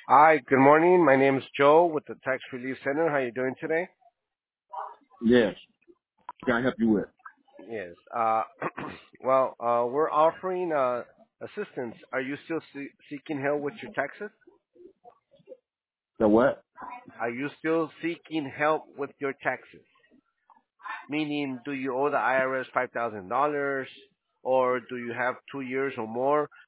Hi, good morning. My name is Joe with the Tax Relief Center. How you doing today? Yes. Can I help you with? Yes. We're offering assistance. Are you still seeking help with your taxes? The what? Are you still seeking help with your taxes? Meaning, do you owe the IRS $5,000, or do you have 2 years or more